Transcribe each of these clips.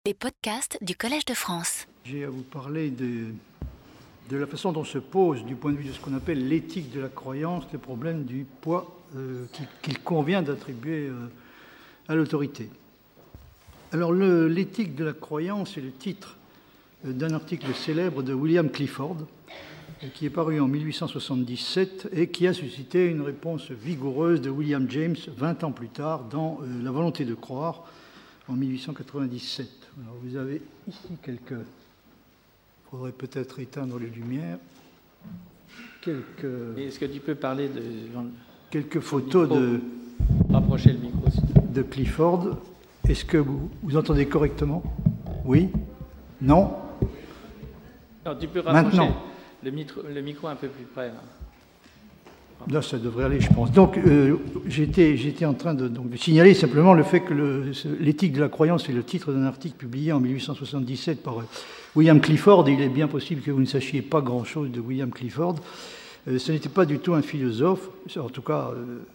Les podcasts du Collège de France. J'ai à vous parler de la façon dont se pose, du point de vue de ce qu'on appelle l'éthique de la croyance, le problème du poids qu'il convient d'attribuer à l'autorité. Alors, l'éthique de la croyance est le titre d'un article célèbre de William Clifford, qui est paru en 1877 et qui a suscité une réponse vigoureuse de William James 20 ans plus tard dans La volonté de croire en 1897. Alors vous avez ici quelques... Il faudrait peut-être éteindre les lumières. Est-ce que tu peux parler de... Quelques photos Rapprocher le micro. De Clifford. Est-ce que vous entendez correctement? Oui? Non? Non, tu peux rapprocher Maintenant. Le micro un peu plus près. Là, ça devrait aller, je pense. Donc, j'étais en train de signaler simplement le fait que l'éthique de la croyance est le titre d'un article publié en 1877 par William Clifford. Il est bien possible que vous ne sachiez pas grand-chose de William Clifford. Ce n'était pas du tout un philosophe, en tout cas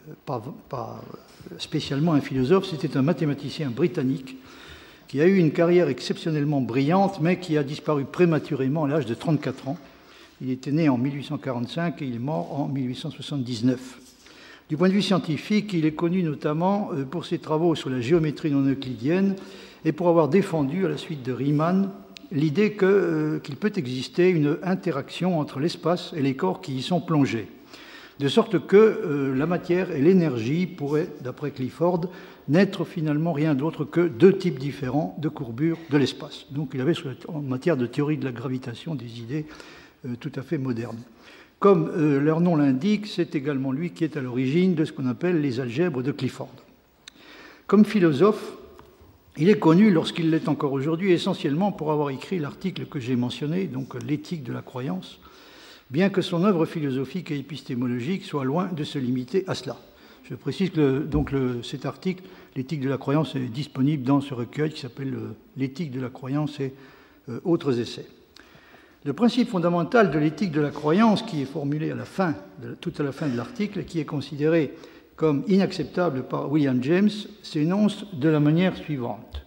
pas spécialement un philosophe, c'était un mathématicien britannique qui a eu une carrière exceptionnellement brillante, mais qui a disparu prématurément à l'âge de 34 ans. Il était né en 1845 et il est mort en 1879. Du point de vue scientifique, il est connu notamment pour ses travaux sur la géométrie non euclidienne et pour avoir défendu, à la suite de Riemann, l'idée qu'il peut exister une interaction entre l'espace et les corps qui y sont plongés. De sorte que la matière et l'énergie pourraient, d'après Clifford, n'être finalement rien d'autre que deux types différents de courbure de l'espace. Donc il avait, en matière de théorie de la gravitation, des idées tout à fait modernes. Comme leur nom l'indique, c'est également lui qui est à l'origine de ce qu'on appelle les algèbres de Clifford. Comme philosophe, il est connu, lorsqu'il l'est encore aujourd'hui, essentiellement pour avoir écrit l'article que j'ai mentionné, donc l'éthique de la croyance, bien que son œuvre philosophique et épistémologique soit loin de se limiter à cela. Je précise que cet article, l'éthique de la croyance, est disponible dans ce recueil qui s'appelle l'éthique de la croyance et autres essais. Le principe fondamental de l'éthique de la croyance, qui est formulé tout à la fin de l'article, et qui est considéré comme inacceptable par William James, s'énonce de la manière suivante.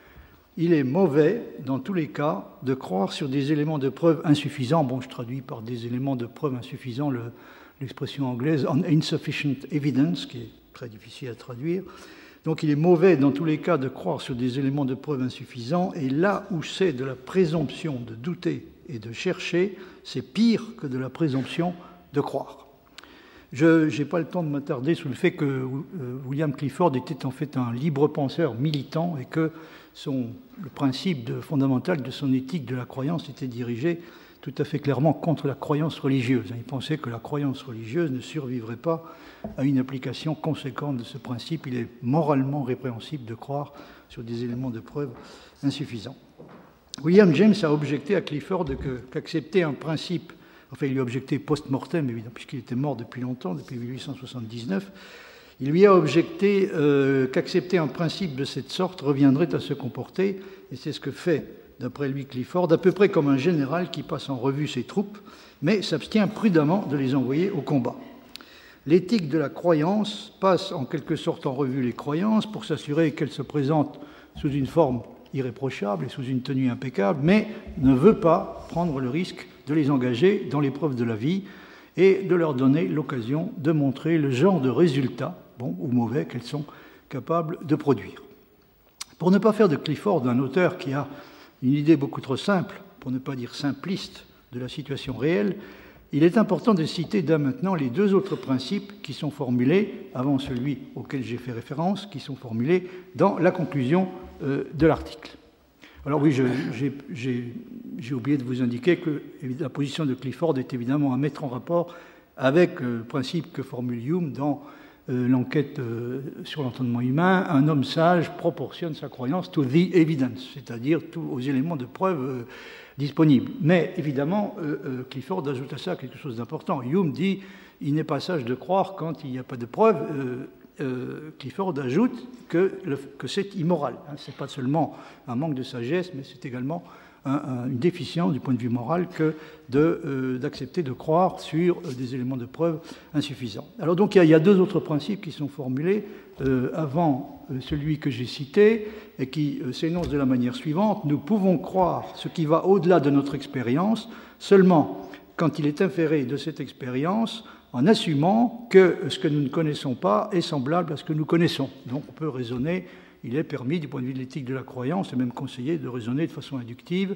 Il est mauvais, dans tous les cas, de croire sur des éléments de preuve insuffisants. Bon, je traduis par des éléments de preuve insuffisants l'expression anglaise « on insufficient evidence », qui est très difficile à traduire. Donc il est mauvais, dans tous les cas, de croire sur des éléments de preuve insuffisants, et là où c'est de la présomption de douter et de chercher, c'est pire que de la présomption de croire. Je n'ai pas le temps de m'attarder sur le fait que William Clifford était en fait un libre penseur militant et que le principe fondamental de son éthique de la croyance était dirigé tout à fait clairement contre la croyance religieuse. Il pensait que la croyance religieuse ne survivrait pas à une application conséquente de ce principe. Il est moralement répréhensible de croire sur des éléments de preuve insuffisants. William James a objecté à Clifford qu'accepter un principe, enfin il lui a objecté post-mortem évidemment, puisqu'il était mort depuis longtemps, depuis 1879, il lui a objecté qu'accepter un principe de cette sorte reviendrait à se comporter, et c'est ce que fait, d'après lui Clifford, à peu près comme un général qui passe en revue ses troupes, mais s'abstient prudemment de les envoyer au combat. L'éthique de la croyance passe en quelque sorte en revue les croyances pour s'assurer qu'elles se présentent sous une forme irréprochable et sous une tenue impeccable, mais ne veut pas prendre le risque de les engager dans l'épreuve de la vie et de leur donner l'occasion de montrer le genre de résultats, bons ou mauvais, qu'elles sont capables de produire. Pour ne pas faire de Clifford un auteur qui a une idée beaucoup trop simple, pour ne pas dire simpliste, de la situation réelle, il est important de citer dès maintenant les deux autres principes qui sont formulés, avant celui auquel j'ai fait référence, qui sont formulés dans la conclusion de l'article. Alors oui, j'ai oublié de vous indiquer que la position de Clifford est évidemment à mettre en rapport avec le principe que formule Hume dans l'enquête sur l'entendement humain. Un homme sage proportionne sa croyance to the evidence, c'est-à-dire aux éléments de preuve disponibles. Mais évidemment, Clifford ajoute à ça quelque chose d'important. Hume dit il n'est pas sage de croire quand il n'y a pas de preuve. Clifford ajoute que c'est immoral. Ce n'est pas seulement un manque de sagesse, mais c'est également une déficience du point de vue moral que d'accepter de croire sur des éléments de preuve insuffisants. Alors donc il y a deux autres principes qui sont formulés avant celui que j'ai cité et qui s'énoncent de la manière suivante. Nous pouvons croire ce qui va au-delà de notre expérience seulement quand il est inféré de cette expérience en assumant que ce que nous ne connaissons pas est semblable à ce que nous connaissons. Donc on peut raisonner. Il est permis, du point de vue de l'éthique de la croyance, et même conseillé de raisonner de façon inductive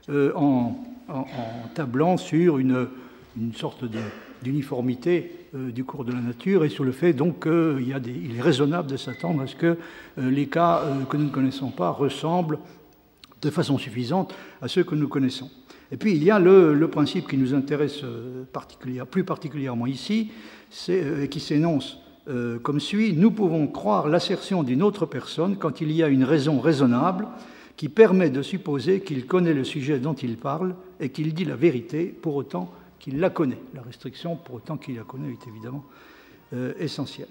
en tablant sur une sorte d'uniformité du cours de la nature et sur le fait donc qu'il est raisonnable de s'attendre à ce que les cas que nous ne connaissons pas ressemblent de façon suffisante à ceux que nous connaissons. Et puis il y a le principe qui nous intéresse plus particulièrement ici, qui s'énonce comme suit: nous pouvons croire l'assertion d'une autre personne quand il y a une raison raisonnable qui permet de supposer qu'il connaît le sujet dont il parle et qu'il dit la vérité pour autant qu'il la connaît. La restriction pour autant qu'il la connaît est évidemment essentielle.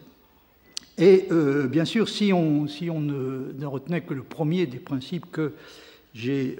Et bien sûr, si on ne retenait que le premier des principes que j'ai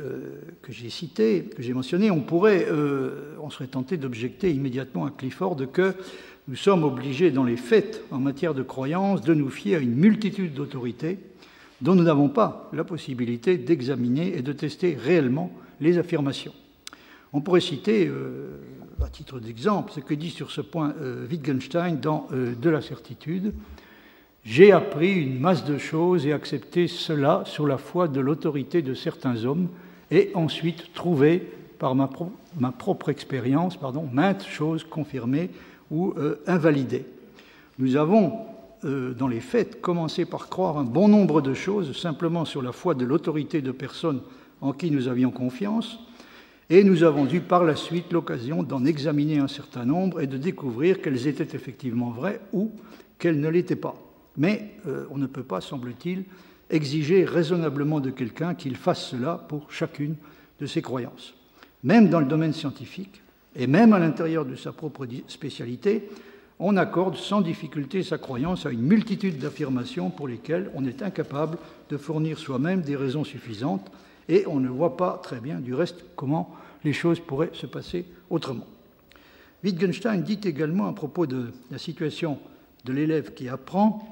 cité, que j'ai mentionné, on serait tenté d'objecter immédiatement à Clifford que nous sommes obligés dans les faits en matière de croyance de nous fier à une multitude d'autorités dont nous n'avons pas la possibilité d'examiner et de tester réellement les affirmations. On pourrait citer, à titre d'exemple, ce que dit sur ce point Wittgenstein dans De la certitude. « J'ai appris une masse de choses et accepté cela sur la foi de l'autorité de certains hommes et ensuite trouvé par ma propre expérience maintes choses confirmées ou invalidées. Nous avons, dans les faits, commencé par croire un bon nombre de choses simplement sur la foi de l'autorité de personnes en qui nous avions confiance, et nous avons eu par la suite l'occasion d'en examiner un certain nombre et de découvrir qu'elles étaient effectivement vraies ou qu'elles ne l'étaient pas. Mais on ne peut pas, semble-t-il, exiger raisonnablement de quelqu'un qu'il fasse cela pour chacune de ses croyances. Même dans le domaine scientifique, et même à l'intérieur de sa propre spécialité, on accorde sans difficulté sa croyance à une multitude d'affirmations pour lesquelles on est incapable de fournir soi-même des raisons suffisantes, et on ne voit pas très bien, du reste, comment les choses pourraient se passer autrement. Wittgenstein dit également à propos de la situation de l'élève qui apprend,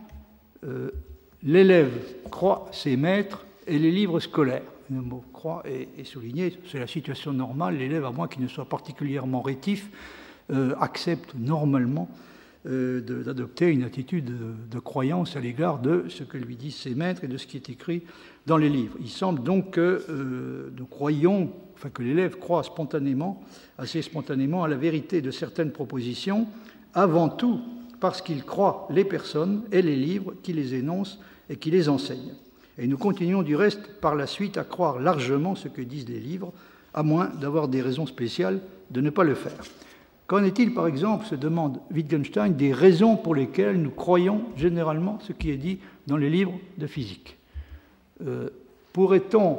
l'élève croit ses maîtres et les livres scolaires. Le mot « croit » est souligné, c'est la situation normale. L'élève, à moins qu'il ne soit particulièrement rétif, accepte normalement d'adopter une attitude de croyance à l'égard de ce que lui disent ses maîtres et de ce qui est écrit dans les livres. Il semble donc que que l'élève croit assez spontanément à la vérité de certaines propositions, avant tout parce qu'il croit les personnes et les livres qui les énoncent et qui les enseignent. Et nous continuons du reste par la suite à croire largement ce que disent les livres, à moins d'avoir des raisons spéciales de ne pas le faire. Qu'en est-il, par exemple, se demande Wittgenstein, des raisons pour lesquelles nous croyons généralement ce qui est dit dans les livres de physique? Pourrait-on...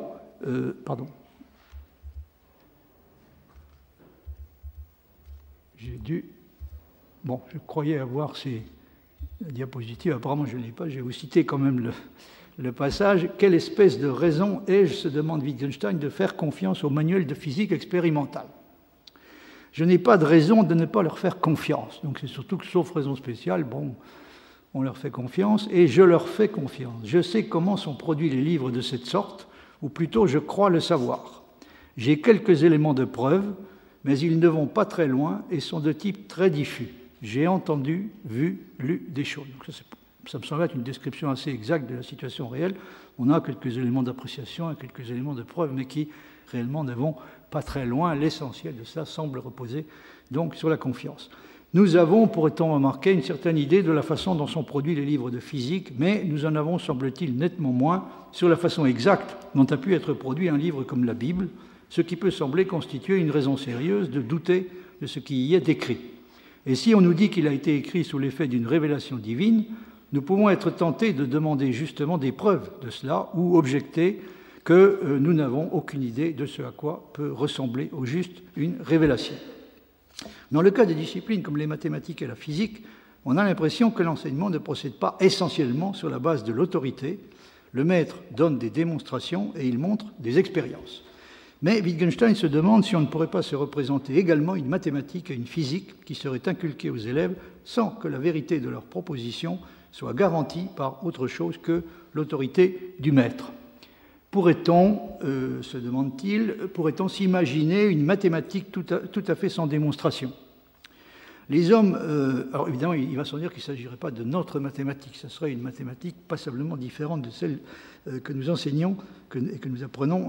je croyais avoir ces diapositives, apparemment je ne l'ai pas, je vais vous citer quand même le passage. Quelle espèce de raison ai-je, se demande Wittgenstein, de faire confiance aux manuels de physique expérimentale? Je n'ai pas de raison de ne pas leur faire confiance. Donc c'est surtout que, sauf raison spéciale, on leur fait confiance, et je leur fais confiance. Je sais comment sont produits les livres de cette sorte, ou plutôt je crois le savoir. J'ai quelques éléments de preuve, mais ils ne vont pas très loin et sont de type très diffus. J'ai entendu, vu, lu des choses. Donc ça me semble être une description assez exacte de la situation réelle. On a quelques éléments d'appréciation et quelques éléments de preuve, mais qui réellement ne vont pas très loin. L'essentiel de cela semble reposer donc sur la confiance. Nous avons, pourrait-on remarquer, une certaine idée de la façon dont sont produits les livres de physique, mais nous en avons, semble-t-il, nettement moins sur la façon exacte dont a pu être produit un livre comme la Bible, ce qui peut sembler constituer une raison sérieuse de douter de ce qui y est écrit. Et si on nous dit qu'il a été écrit sous l'effet d'une révélation divine, nous pouvons être tentés de demander justement des preuves de cela ou objecter que nous n'avons aucune idée de ce à quoi peut ressembler au juste une révélation. Dans le cas des disciplines comme les mathématiques et la physique, on a l'impression que l'enseignement ne procède pas essentiellement sur la base de l'autorité. Le maître donne des démonstrations et il montre des expériences. Mais Wittgenstein se demande si on ne pourrait pas se représenter également une mathématique et une physique qui seraient inculquées aux élèves sans que la vérité de leurs propositions soit garantie par autre chose que l'autorité du maître. Pourrait-on, se demande-t-il, pourrait-on s'imaginer une mathématique tout à fait sans démonstration? Les hommes, alors évidemment, il va sans dire qu'il ne s'agirait pas de notre mathématique, ce serait une mathématique passablement différente de celle que nous enseignons et que nous apprenons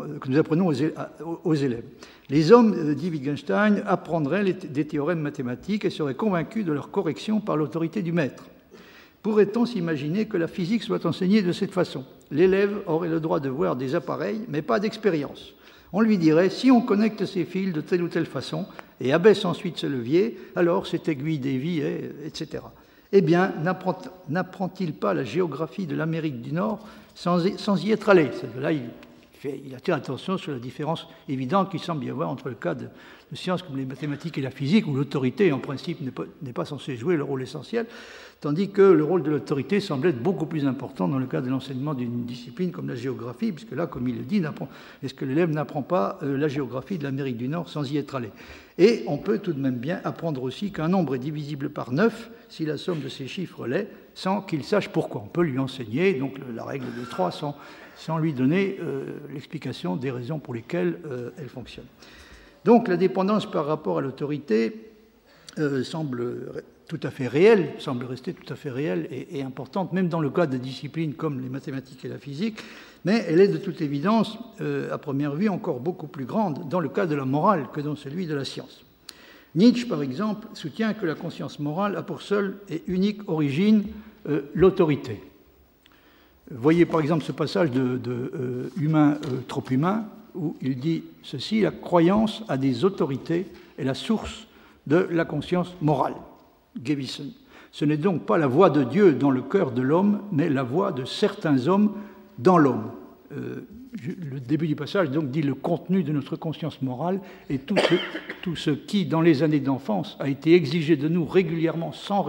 aux élèves. Les hommes, dit Wittgenstein, apprendraient des théorèmes mathématiques et seraient convaincus de leur correction par l'autorité du maître. Pourrait-on s'imaginer que la physique soit enseignée de cette façon? L'élève aurait le droit de voir des appareils, mais pas d'expérience. On lui dirait, si on connecte ces fils de telle ou telle façon et abaisse ensuite ce levier, alors cette aiguille dévie, etc. Eh bien, n'apprend-il pas la géographie de l'Amérique du Nord sans y être allé? Là, il attire l'attention sur la différence évidente qu'il semble y avoir entre le cas de sciences comme les mathématiques et la physique, où l'autorité, en principe, n'est pas censée jouer le rôle essentiel, tandis que le rôle de l'autorité semble être beaucoup plus important dans le cas de l'enseignement d'une discipline comme la géographie, puisque là, comme il le dit, est-ce que l'élève n'apprend pas la géographie de l'Amérique du Nord sans y être allé? Et on peut tout de même bien apprendre aussi qu'un nombre est divisible par 9 si la somme de ces chiffres l'est, sans qu'il sache pourquoi. On peut lui enseigner donc la règle de 3 sans lui donner l'explication des raisons pour lesquelles elle fonctionne. Donc la dépendance par rapport à l'autorité semble tout à fait réelle, semble rester tout à fait réelle et importante, même dans le cas de disciplines comme les mathématiques et la physique, mais elle est de toute évidence, à première vue, encore beaucoup plus grande dans le cas de la morale que dans celui de la science. Nietzsche, par exemple, soutient que la conscience morale a pour seule et unique origine l'autorité. Voyez par exemple ce passage de Humain, trop humain, où il dit ceci: la croyance à des autorités est la source de la conscience morale. Gewissen. Ce n'est donc pas la voix de Dieu dans le cœur de l'homme, mais la voix de certains hommes dans l'homme. Le début du passage donc dit le contenu de notre conscience morale et tout ce qui, dans les années d'enfance, a été exigé de nous régulièrement sans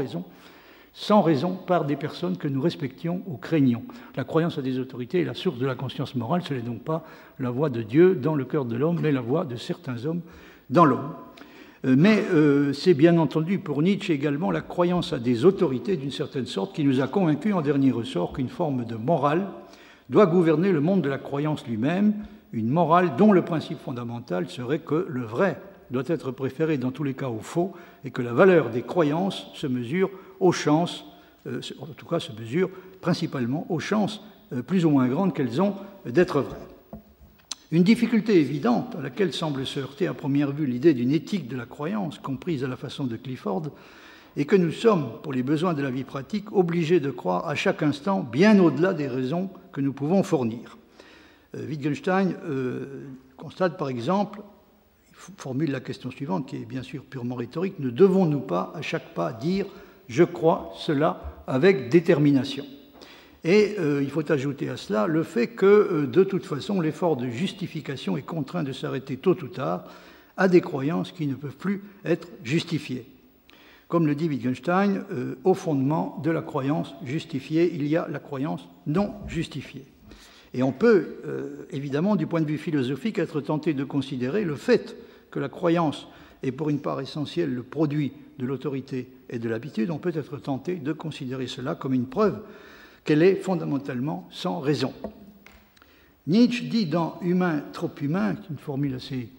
raison par des personnes que nous respections ou craignions. La croyance à des autorités est la source de la conscience morale, ce n'est donc pas la voix de Dieu dans le cœur de l'homme, mais la voix de certains hommes dans l'homme. Mais c'est bien entendu pour Nietzsche également la croyance à des autorités d'une certaine sorte qui nous a convaincus en dernier ressort qu'une forme de morale doit gouverner le monde de la croyance lui-même, une morale dont le principe fondamental serait que le vrai doit être préféré dans tous les cas au faux et que la valeur des croyances se mesure aux chances, en tout cas se mesure principalement aux chances plus ou moins grandes qu'elles ont d'être vraies. Une difficulté évidente à laquelle semble se heurter à première vue l'idée d'une éthique de la croyance, comprise à la façon de Clifford, est que nous sommes, pour les besoins de la vie pratique, obligés de croire à chaque instant bien au-delà des raisons que nous pouvons fournir. Wittgenstein constate par exemple, il formule la question suivante, qui est bien sûr purement rhétorique: ne devons-nous pas à chaque pas dire « je crois cela » avec détermination? Et il faut ajouter à cela le fait que, de toute façon, l'effort de justification est contraint de s'arrêter tôt ou tard à des croyances qui ne peuvent plus être justifiées. Comme le dit Wittgenstein, au fondement de la croyance justifiée, il y a la croyance non justifiée. Et on peut, évidemment, du point de vue philosophique, être tenté de considérer le fait que la croyance est pour une part essentielle le produit de l'autorité et de l'habitude. On peut être tenté de considérer cela comme une preuve qu'elle est fondamentalement sans raison. Nietzsche dit dans Humain, trop humain, une formule assez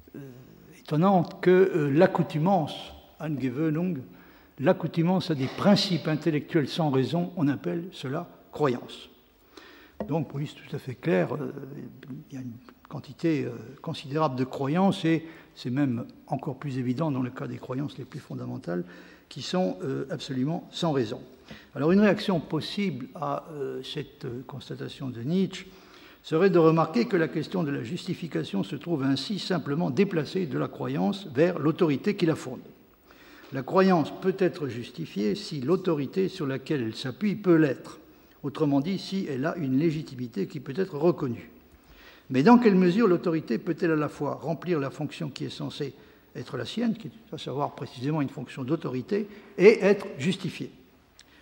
étonnante, que l'accoutumance, Angewöhnung, l'accoutumance à des principes intellectuels sans raison, on appelle cela croyance. Donc, oui, c'est tout à fait clair, il y a une quantité considérable de croyances, et c'est même encore plus évident dans le cas des croyances les plus fondamentales, qui sont absolument sans raison. Alors, une réaction possible à cette constatation de Nietzsche serait de remarquer que la question de la justification se trouve ainsi simplement déplacée de la croyance vers l'autorité qui la fonde. La croyance peut être justifiée si l'autorité sur laquelle elle s'appuie peut l'être, autrement dit, si elle a une légitimité qui peut être reconnue. Mais dans quelle mesure l'autorité peut-elle à la fois remplir la fonction qui est censée être la sienne, qui est à savoir précisément une fonction d'autorité, et être justifiée?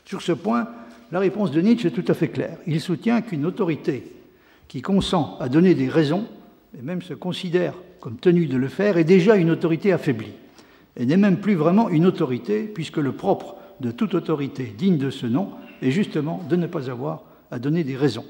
Sur ce point, la réponse de Nietzsche est tout à fait claire. Il soutient qu'une autorité qui consent à donner des raisons, et même se considère comme tenue de le faire, est déjà une autorité affaiblie. Elle n'est même plus vraiment une autorité, puisque le propre de toute autorité digne de ce nom est justement de ne pas avoir à donner des raisons.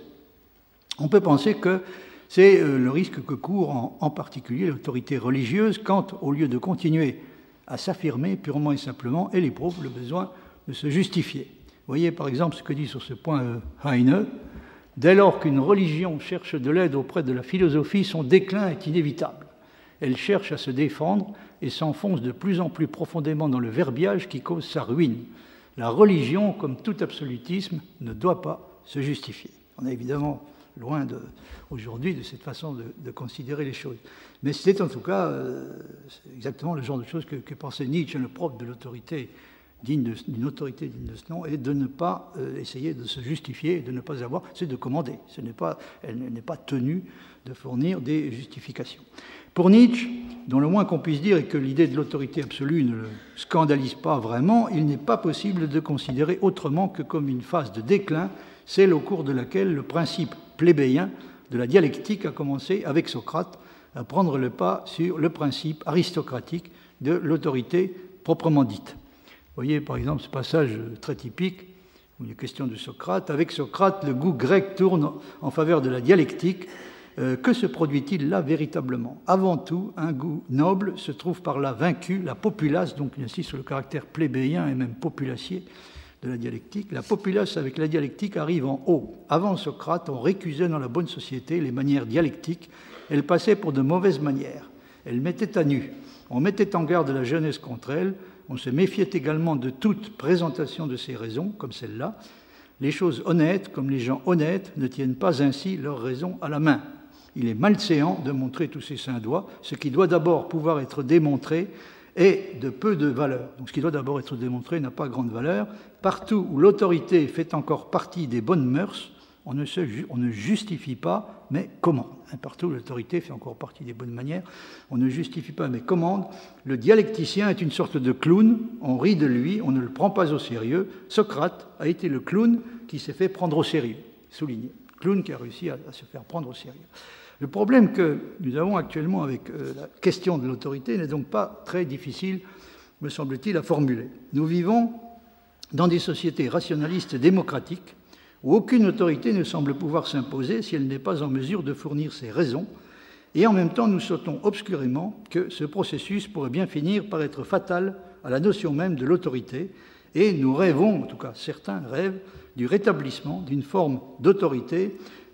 On peut penser que c'est le risque que court en particulier l'autorité religieuse quand, au lieu de continuer à s'affirmer purement et simplement, elle éprouve le besoin de se justifier. Vous voyez par exemple ce que dit sur ce point Heine. Dès lors qu'une religion cherche de l'aide auprès de la philosophie, son déclin est inévitable. Elle cherche à se défendre et s'enfonce de plus en plus profondément dans le verbiage qui cause sa ruine. La religion, comme tout absolutisme, ne doit pas se justifier. On est évidemment loin aujourd'hui de cette façon de considérer les choses. Mais c'est en tout cas exactement le genre de choses que pensait Nietzsche, le propre de l'autorité d'une autorité digne de ce nom, et de ne pas essayer de se justifier, et de ne pas avoir, c'est de commander. Elle n'est pas tenue de fournir des justifications. Pour Nietzsche, dont le moins qu'on puisse dire est que l'idée de l'autorité absolue ne le scandalise pas vraiment, il n'est pas possible de considérer autrement que comme une phase de déclin, celle au cours de laquelle le principe plébéien de la dialectique a commencé, avec Socrate, à prendre le pas sur le principe aristocratique de l'autorité proprement dite. Vous voyez par exemple ce passage très typique où il est question de Socrate. Avec Socrate, le goût grec tourne en faveur de la dialectique. Que se produit-il là véritablement? Avant tout, un goût noble se trouve par là vaincu, la populace, donc il insiste sur le caractère plébéien et même populacier de la dialectique. La populace avec la dialectique arrive en haut. Avant Socrate, on récusait dans la bonne société les manières dialectiques. Elles passaient pour de mauvaises manières. Elles mettaient à nu. On mettait en garde la jeunesse contre elles. On se méfiait également de toute présentation de ces raisons, comme celle-là. Les choses honnêtes, comme les gens honnêtes, ne tiennent pas ainsi leurs raisons à la main. Il est malséant de montrer tous ces saints doigts. Ce qui doit d'abord pouvoir être démontré est de peu de valeur. Donc ce qui doit d'abord être démontré n'a pas grande valeur. Partout où l'autorité fait encore partie des bonnes mœurs, on ne justifie pas, mais commande. Partout où l'autorité fait encore partie des bonnes manières, on ne justifie pas, mais commande. Le dialecticien est une sorte de clown, on rit de lui, on ne le prend pas au sérieux. Socrate a été le clown qui s'est fait prendre au sérieux, souligné. Clown qui a réussi à se faire prendre au sérieux. Le problème que nous avons actuellement avec la question de l'autorité n'est donc pas très difficile, me semble-t-il, à formuler. Nous vivons dans des sociétés rationalistes démocratiques où aucune autorité ne semble pouvoir s'imposer si elle n'est pas en mesure de fournir ses raisons, et en même temps nous sautons obscurément que ce processus pourrait bien finir par être fatal à la notion même de l'autorité, et nous rêvons, en tout cas certains rêvent, du rétablissement d'une forme d'autorité,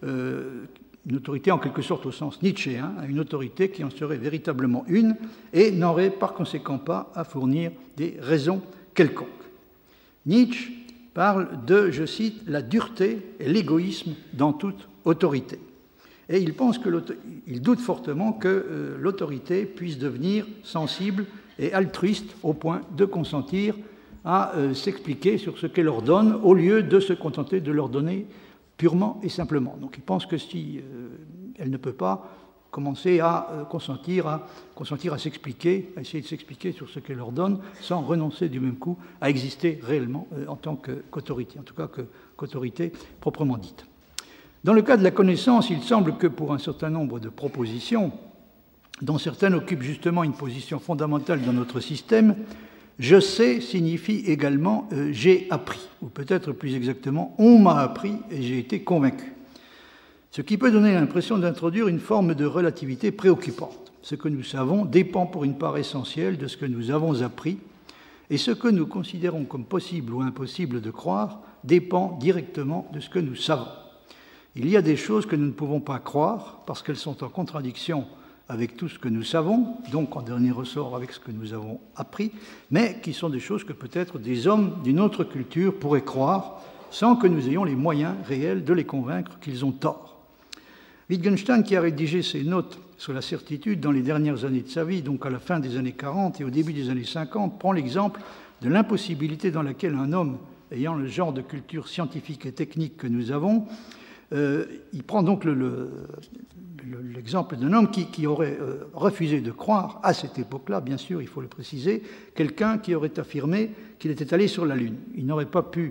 une autorité en quelque sorte au sens nietzschéen, une autorité qui en serait véritablement une et n'aurait par conséquent pas à fournir des raisons quelconques. Nietzsche parle de, je cite, la dureté et l'égoïsme dans toute autorité. Et il pense il doute fortement que l'autorité puisse devenir sensible et altruiste au point de consentir à s'expliquer sur ce qu'elle ordonne au lieu de se contenter de l'ordonner purement et simplement. Donc il pense que si elle ne peut pas commencer à consentir à s'expliquer, à essayer de s'expliquer sur ce qu'elle ordonne, sans renoncer du même coup à exister réellement en tant qu'autorité, en tout cas qu'autorité proprement dite. Dans le cas de la connaissance, il semble que pour un certain nombre de propositions, dont certaines occupent justement une position fondamentale dans notre système, je sais signifie également j'ai appris, ou peut-être plus exactement on m'a appris et j'ai été convaincu. Ce qui peut donner l'impression d'introduire une forme de relativité préoccupante. Ce que nous savons dépend pour une part essentielle de ce que nous avons appris, et ce que nous considérons comme possible ou impossible de croire dépend directement de ce que nous savons. Il y a des choses que nous ne pouvons pas croire parce qu'elles sont en contradiction avec tout ce que nous savons, donc en dernier ressort avec ce que nous avons appris, mais qui sont des choses que peut-être des hommes d'une autre culture pourraient croire sans que nous ayons les moyens réels de les convaincre qu'ils ont tort. Wittgenstein, qui a rédigé ses notes sur la certitude dans les dernières années de sa vie, donc à la fin des années 40 et au début des années 50, prend l'exemple de l'impossibilité dans laquelle un homme ayant le genre de culture scientifique et technique que nous avons, il prend donc l'exemple d'un homme qui aurait refusé de croire, à cette époque-là, bien sûr, il faut le préciser, quelqu'un qui aurait affirmé qu'il était allé sur la Lune. Il n'aurait pas pu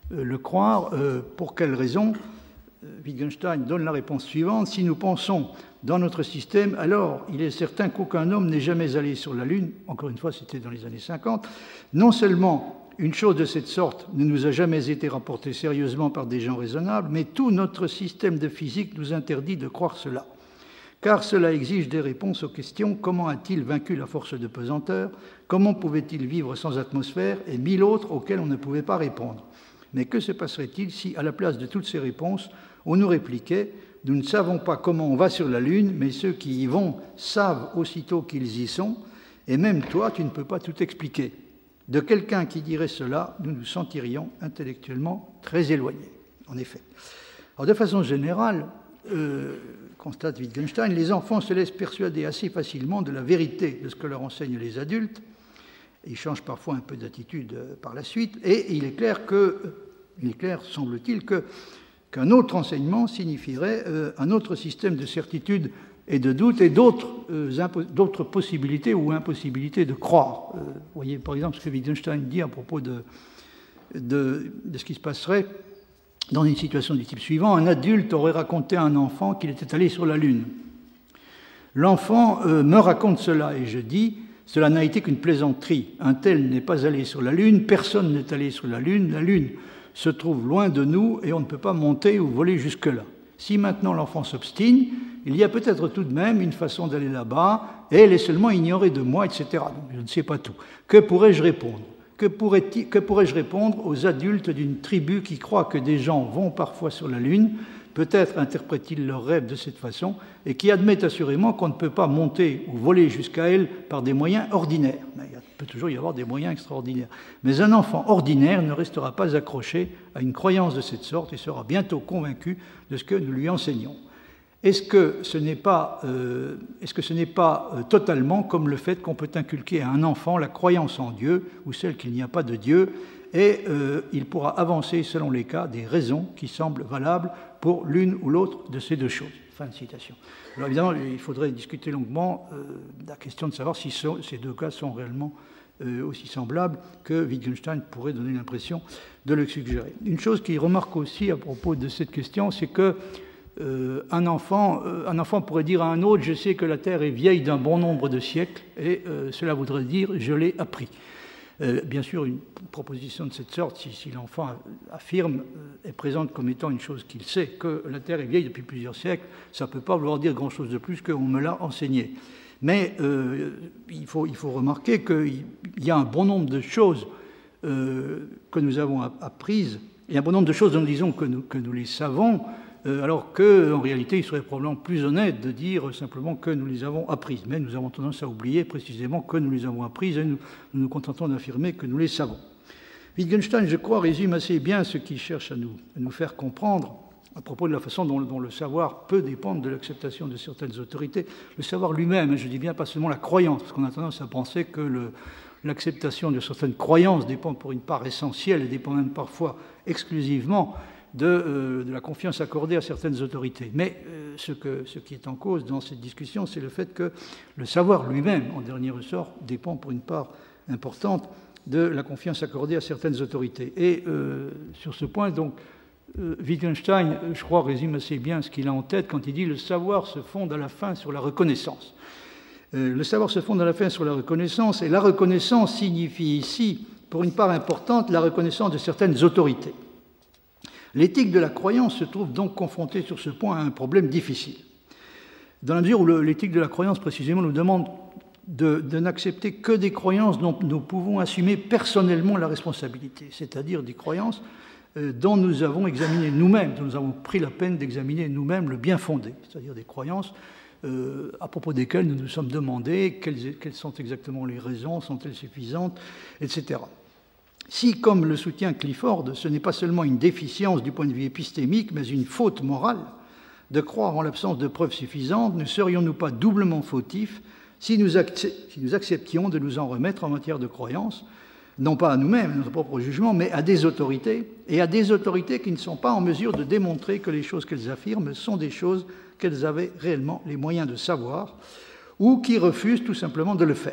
le croire. Pour quelle raison? Wittgenstein donne la réponse suivante. Si nous pensons dans notre système, alors il est certain qu'aucun homme n'est jamais allé sur la Lune. Encore une fois, c'était dans les années 50. Non seulement une chose de cette sorte ne nous a jamais été rapportée sérieusement par des gens raisonnables, mais tout notre système de physique nous interdit de croire cela. Car cela exige des réponses aux questions. Comment a-t-il vaincu la force de pesanteur? Comment pouvait-il vivre sans atmosphère? Et 1000 autres auxquelles on ne pouvait pas répondre. Mais que se passerait-il si, à la place de toutes ces réponses, on nous répliquait « Nous ne savons pas comment on va sur la Lune, mais ceux qui y vont savent aussitôt qu'ils y sont, et même toi, tu ne peux pas tout expliquer. » De quelqu'un qui dirait cela, nous nous sentirions intellectuellement très éloignés. En effet. Alors, de façon générale, constate Wittgenstein, les enfants se laissent persuader assez facilement de la vérité de ce que leur enseignent les adultes. Ils changent parfois un peu d'attitude par la suite, et il est clair, semble-t-il, qu'un autre enseignement signifierait un autre système de certitude et de doute et d'autres possibilités ou impossibilités de croire. Vous voyez par exemple ce que Wittgenstein dit à propos de ce qui se passerait dans une situation du type suivant. Un adulte aurait raconté à un enfant qu'il était allé sur la Lune. L'enfant me raconte cela et je dis « Cela n'a été qu'une plaisanterie. Un tel n'est pas allé sur la Lune, personne n'est allé sur la Lune se trouve loin de nous et on ne peut pas monter ou voler jusque-là. Si maintenant l'enfant s'obstine, il y a peut-être tout de même une façon d'aller là-bas et elle est seulement ignorée de moi, etc. Donc, je ne sais pas tout. Que pourrais-je répondre? Que pourrais-je répondre aux adultes d'une tribu qui croit que des gens vont parfois sur la Lune, peut-être interprètent-ils leurs rêves de cette façon, et qui admettent assurément qu'on ne peut pas monter ou voler jusqu'à elle par des moyens ordinaires. Mais il peut toujours y avoir des moyens extraordinaires. Mais un enfant ordinaire ne restera pas accroché à une croyance de cette sorte et sera bientôt convaincu de ce que nous lui enseignons. Est-ce que ce n'est pas totalement comme le fait qu'on peut inculquer à un enfant la croyance en Dieu ou celle qu'il n'y a pas de Dieu, et il pourra avancer selon les cas des raisons qui semblent valables pour l'une ou l'autre de ces deux choses. Fin de citation. Alors évidemment, il faudrait discuter longuement de la question de savoir si ces deux cas sont réellement aussi semblables que Wittgenstein pourrait donner l'impression de le suggérer. Une chose qu'il remarque aussi à propos de cette question, c'est que un enfant pourrait dire à un autre « Je sais que la Terre est vieille d'un bon nombre de siècles » et cela voudrait dire « Je l'ai appris ». Bien sûr, une proposition de cette sorte, si l'enfant affirme, est présente comme étant une chose qu'il sait, que la Terre est vieille depuis plusieurs siècles, ça ne peut pas vouloir dire grand-chose de plus qu'on me l'a enseigné. Mais il faut remarquer qu'il y a un bon nombre de choses que nous avons apprises, et un bon nombre de choses dont nous disons que nous les savons, alors qu'en réalité, il serait probablement plus honnête de dire simplement que nous les avons apprises. Mais nous avons tendance à oublier précisément que nous les avons apprises et nous nous contentons d'affirmer que nous les savons. Wittgenstein, je crois, résume assez bien ce qu'il cherche à nous faire comprendre à propos de la façon dont le savoir peut dépendre de l'acceptation de certaines autorités. Le savoir lui-même, je dis bien pas seulement la croyance, parce qu'on a tendance à penser que l'acceptation de certaines croyances dépend pour une part essentielle et dépend même parfois exclusivement de la confiance accordée à certaines autorités. Mais ce qui est en cause dans cette discussion, c'est le fait que le savoir lui-même, en dernier ressort, dépend pour une part importante de la confiance accordée à certaines autorités. Et sur ce point, donc, Wittgenstein, je crois, résume assez bien ce qu'il a en tête quand il dit « Le savoir se fonde à la fin sur la reconnaissance ». Le savoir se fonde à la fin sur la reconnaissance, et la reconnaissance signifie ici, pour une part importante, la reconnaissance de certaines autorités. L'éthique de la croyance se trouve donc confrontée sur ce point à un problème difficile. Dans la mesure où l'éthique de la croyance, précisément, nous demande de n'accepter que des croyances dont nous pouvons assumer personnellement la responsabilité, c'est-à-dire des croyances dont nous avons examiné nous-mêmes, dont nous avons pris la peine d'examiner nous-mêmes le bien fondé, c'est-à-dire des croyances à propos desquelles nous nous sommes demandé quelles sont exactement les raisons, sont-elles suffisantes, etc. Si, comme le soutient Clifford, ce n'est pas seulement une déficience du point de vue épistémique, mais une faute morale de croire en l'absence de preuves suffisantes, ne serions-nous pas doublement fautifs si nous acceptions de nous en remettre en matière de croyance, non pas à nous-mêmes, à notre propre jugement, mais à des autorités, et à des autorités qui ne sont pas en mesure de démontrer que les choses qu'elles affirment sont des choses qu'elles avaient réellement les moyens de savoir, ou qui refusent tout simplement de le faire.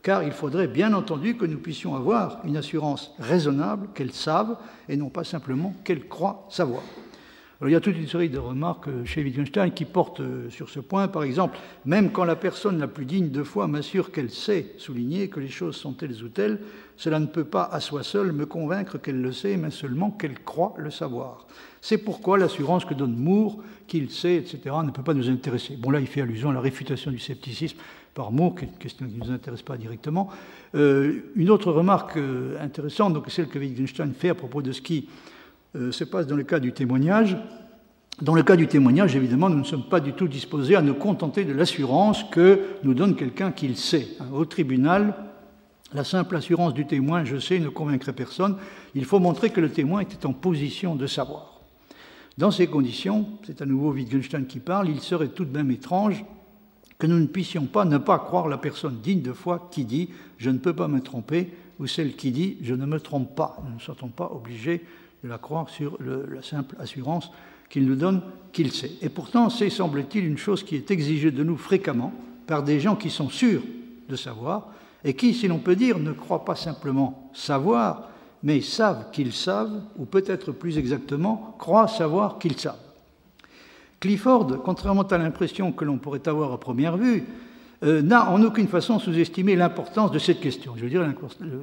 car il faudrait bien entendu que nous puissions avoir une assurance raisonnable qu'elles savent et non pas simplement qu'elles croient savoir. Alors, il y a toute une série de remarques chez Wittgenstein qui portent sur ce point. Par exemple, même quand la personne la plus digne de foi m'assure qu'elle sait souligner que les choses sont telles ou telles, cela ne peut pas à soi seul me convaincre qu'elle le sait, mais seulement qu'elle croit le savoir. C'est pourquoi l'assurance que donne Moore, qu'il sait, etc., ne peut pas nous intéresser. Bon, là, il fait allusion à la réfutation du scepticisme par Moore, qui est une question qui ne nous intéresse pas directement. Une autre remarque intéressante, donc celle que Wittgenstein fait à propos de ce qui se passe dans le cas du témoignage. Dans le cas du témoignage, évidemment, nous ne sommes pas du tout disposés à nous contenter de l'assurance que nous donne quelqu'un qui le sait. Au tribunal, la simple assurance du témoin « je sais » ne convaincrait personne. Il faut montrer que le témoin était en position de savoir. Dans ces conditions, c'est à nouveau Wittgenstein qui parle, il serait tout de même étrange que nous ne puissions pas ne pas croire la personne digne de foi qui dit « je ne peux pas me tromper » ou celle qui dit « je ne me trompe pas ». Nous ne sommes pas obligés de la croire sur la simple assurance qu'il nous donne qu'il sait. Et pourtant, c'est, semble-t-il, une chose qui est exigée de nous fréquemment par des gens qui sont sûrs de savoir et qui, si l'on peut dire, ne croient pas simplement savoir, mais savent qu'ils savent, ou peut-être plus exactement, croient savoir qu'ils savent. Clifford, contrairement à l'impression que l'on pourrait avoir à première vue, n'a en aucune façon sous-estimé l'importance de cette question. Je veux dire,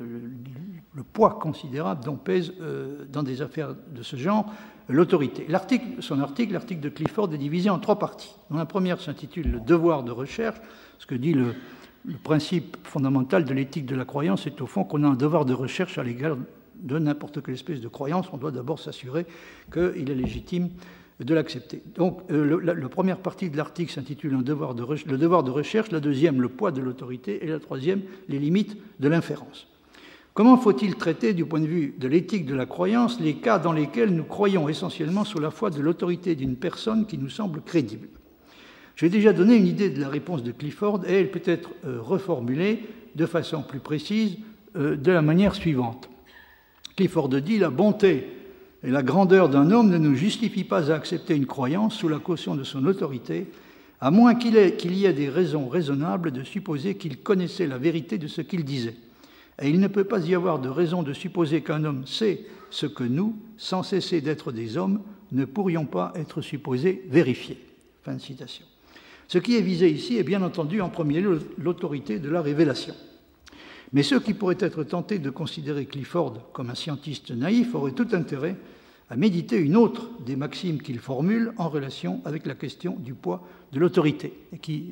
le poids considérable dont pèse dans des affaires de ce genre l'autorité. L'article de Clifford est divisé en 3 parties. Dans la première s'intitule « Le devoir de recherche », ce que dit le principe fondamental de l'éthique de la croyance, c'est au fond qu'on a un devoir de recherche à l'égard de n'importe quelle espèce de croyance. On doit d'abord s'assurer qu'il est légitime de l'accepter. Donc, la première partie de l'article s'intitule « Le devoir de recherche », la deuxième « Le poids de l'autorité » et la troisième « Les limites de l'inférence ». Comment faut-il traiter, du point de vue de l'éthique de la croyance, les cas dans lesquels nous croyons essentiellement sous la foi de l'autorité d'une personne qui nous semble crédible? J'ai déjà donné une idée de la réponse de Clifford et elle peut être reformulée de façon plus précise de la manière suivante. Clifford dit « La bonté et la grandeur d'un homme ne nous justifient pas à accepter une croyance sous la caution de son autorité, à moins qu'il y ait des raisons raisonnables de supposer qu'il connaissait la vérité de ce qu'il disait. Et il ne peut pas y avoir de raison de supposer qu'un homme sait ce que nous, sans cesser d'être des hommes, ne pourrions pas être supposés vérifier. » Fin de citation. Ce qui est visé ici est bien entendu en premier lieu l'autorité de la révélation. Mais ceux qui pourraient être tentés de considérer Clifford comme un scientiste naïf auraient tout intérêt à méditer une autre des maximes qu'il formule en relation avec la question du poids de l'autorité, et qui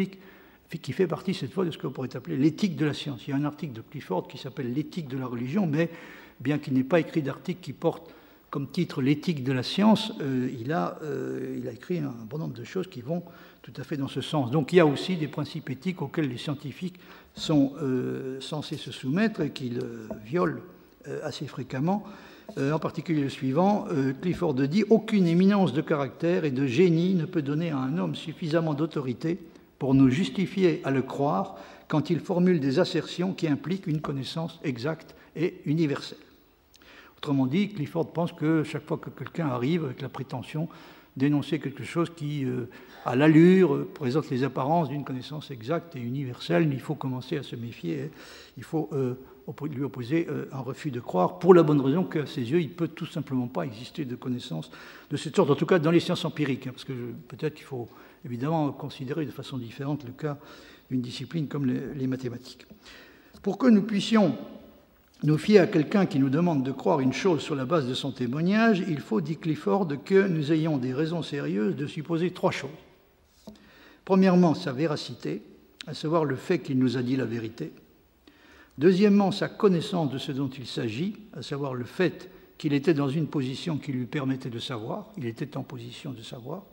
fait partie cette fois de ce qu'on pourrait appeler l'éthique de la science. Il y a un article de Clifford qui s'appelle « L'éthique de la religion », mais bien qu'il n'ait pas écrit d'article qui porte comme titre « L'éthique de la science », il a écrit un bon nombre de choses qui vont tout à fait dans ce sens. Donc il y a aussi des principes éthiques auxquels les scientifiques sont censés se soumettre et qu'ils violent assez fréquemment. En particulier le suivant, Clifford dit « Aucune éminence de caractère et de génie ne peut donner à un homme suffisamment d'autorité pour nous justifier à le croire quand il formule des assertions qui impliquent une connaissance exacte et universelle. » Autrement dit, Clifford pense que chaque fois que quelqu'un arrive avec la prétention d'énoncer quelque chose qui, à l'allure, présente les apparences d'une connaissance exacte et universelle, il faut commencer à se méfier, il faut lui opposer un refus de croire, pour la bonne raison qu'à ses yeux, il ne peut tout simplement pas exister de connaissances de cette sorte, en tout cas dans les sciences empiriques, parce que peut-être qu'il faut évidemment considérer de façon différente le cas d'une discipline comme les mathématiques. Pour que nous puissions nous fier à quelqu'un qui nous demande de croire une chose sur la base de son témoignage, il faut, dit Clifford, que nous ayons des raisons sérieuses de supposer 3 choses. Premièrement, sa véracité, à savoir le fait qu'il nous a dit la vérité. Deuxièmement, sa connaissance de ce dont il s'agit, à savoir le fait qu'il était dans une position qui lui permettait de savoir, il était en position de savoir.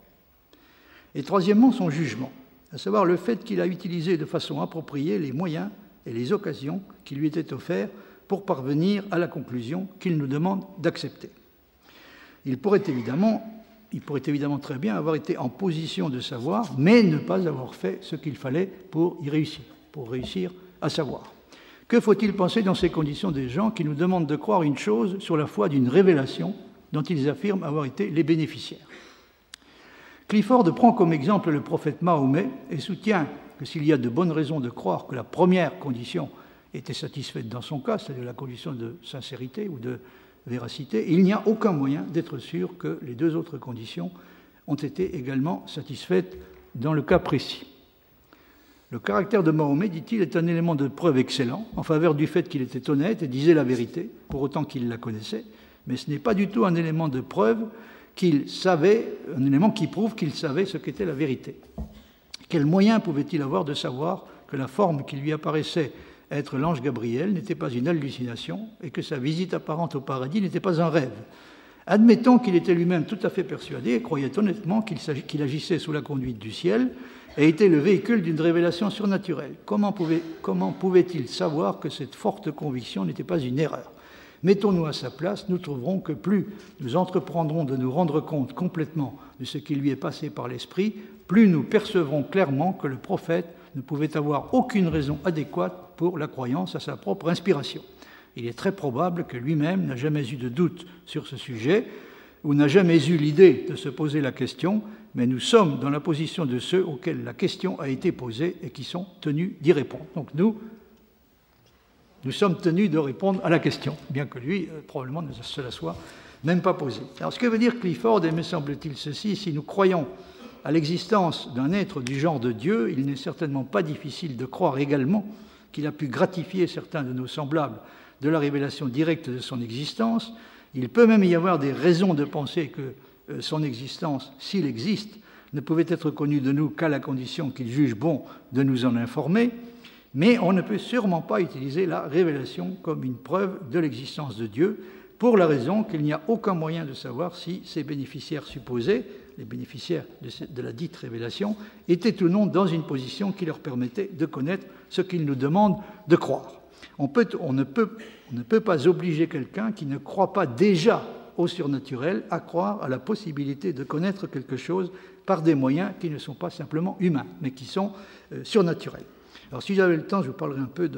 Et troisièmement, son jugement, à savoir le fait qu'il a utilisé de façon appropriée les moyens et les occasions qui lui étaient offerts pour parvenir à la conclusion qu'il nous demande d'accepter. Il pourrait évidemment très bien avoir été en position de savoir, mais ne pas avoir fait ce qu'il fallait pour réussir à savoir. Que faut-il penser dans ces conditions des gens qui nous demandent de croire une chose sur la foi d'une révélation dont ils affirment avoir été les bénéficiaires? Clifford prend comme exemple le prophète Mahomet et soutient que s'il y a de bonnes raisons de croire que la première condition était satisfaite dans son cas, c'est-à-dire la condition de sincérité ou de véracité, il n'y a aucun moyen d'être sûr que les deux autres conditions ont été également satisfaites dans le cas précis. Le caractère de Mahomet, dit-il, est un élément de preuve excellent en faveur du fait qu'il était honnête et disait la vérité, pour autant qu'il la connaissait, mais ce n'est pas du tout un élément de preuve qu'il savait, un élément qui prouve qu'il savait ce qu'était la vérité. Quel moyen pouvait-il avoir de savoir que la forme qui lui apparaissait être l'ange Gabriel n'était pas une hallucination et que sa visite apparente au paradis n'était pas un rêve? Admettons qu'il était lui-même tout à fait persuadé et croyait honnêtement qu'il agissait sous la conduite du ciel et était le véhicule d'une révélation surnaturelle. Comment pouvait-il savoir que cette forte conviction n'était pas une erreur? Mettons-nous à sa place, nous trouverons que plus nous entreprendrons de nous rendre compte complètement de ce qui lui est passé par l'esprit, plus nous percevrons clairement que le prophète ne pouvait avoir aucune raison adéquate pour la croyance à sa propre inspiration. Il est très probable que lui-même n'a jamais eu de doute sur ce sujet ou n'a jamais eu l'idée de se poser la question, mais nous sommes dans la position de ceux auxquels la question a été posée et qui sont tenus d'y répondre. Donc nous sommes tenus de répondre à la question, bien que lui, probablement, ne se la soit même pas posée. Alors ce que veut dire Clifford, et me semble-t-il ceci, si nous croyons à l'existence d'un être du genre de Dieu, il n'est certainement pas difficile de croire également qu'il a pu gratifier certains de nos semblables de la révélation directe de son existence. Il peut même y avoir des raisons de penser que son existence, s'il existe, ne pouvait être connue de nous qu'à la condition qu'il juge bon de nous en informer, mais on ne peut sûrement pas utiliser la révélation comme une preuve de l'existence de Dieu, pour la raison qu'il n'y a aucun moyen de savoir si ces bénéficiaires supposés, les bénéficiaires de la dite révélation, étaient ou non dans une position qui leur permettait de connaître ce qu'ils nous demandent de croire. On ne peut pas obliger quelqu'un qui ne croit pas déjà au surnaturel à croire à la possibilité de connaître quelque chose par des moyens qui ne sont pas simplement humains, mais qui sont surnaturels. Alors si j'avais le temps, je vous parlerai un peu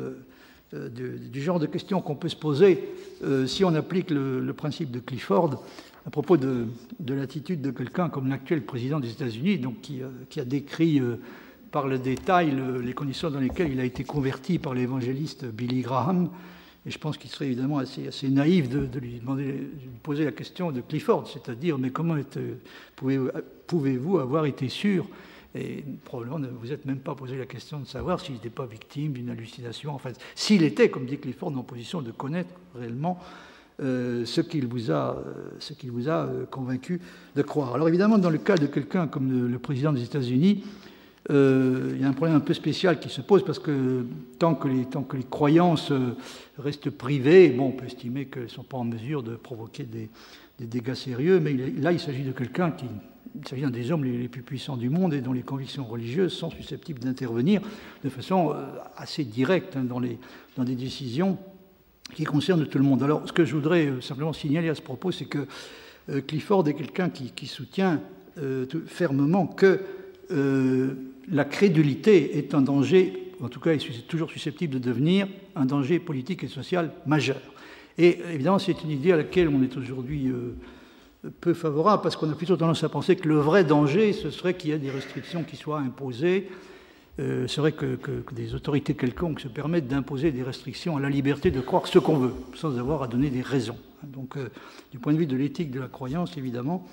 du genre de questions qu'on peut se poser si on applique le principe de Clifford à propos de l'attitude de quelqu'un comme l'actuel président des États-Unis, donc qui a décrit par le détail les conditions dans lesquelles il a été converti par l'évangéliste Billy Graham. Et je pense qu'il serait évidemment assez naïf de lui poser la question de Clifford, c'est-à-dire, mais comment pouvez-vous avoir été sûr? Et probablement ne vous êtes même pas posé la question de savoir s'il n'était pas victime d'une hallucination. Enfin, s'il était, comme dit Clifford, en position de connaître réellement ce qu'il vous a convaincu de croire. Alors évidemment, dans le cas de quelqu'un comme le président des États-Unis, il y a un problème un peu spécial qui se pose parce que tant que les croyances restent privées, bon, on peut estimer qu'elles ne sont pas en mesure de provoquer des dégâts sérieux, mais là il s'agit de quelqu'un il s'agit d'un des hommes les plus puissants du monde et dont les convictions religieuses sont susceptibles d'intervenir de façon assez directe dans des décisions qui concernent tout le monde. Alors ce que je voudrais simplement signaler à ce propos, c'est que Clifford est quelqu'un qui soutient fermement que la crédulité est un danger, en tout cas est toujours susceptible de devenir un danger politique et social majeur. Et évidemment, c'est une idée à laquelle on est aujourd'hui peu favorable, parce qu'on a plutôt tendance à penser que le vrai danger, ce serait qu'il y ait des restrictions qui soient imposées, serait que des autorités quelconques se permettent d'imposer des restrictions à la liberté de croire ce qu'on veut, sans avoir à donner des raisons. Donc, du point de vue de l'éthique de la croyance, évidemment,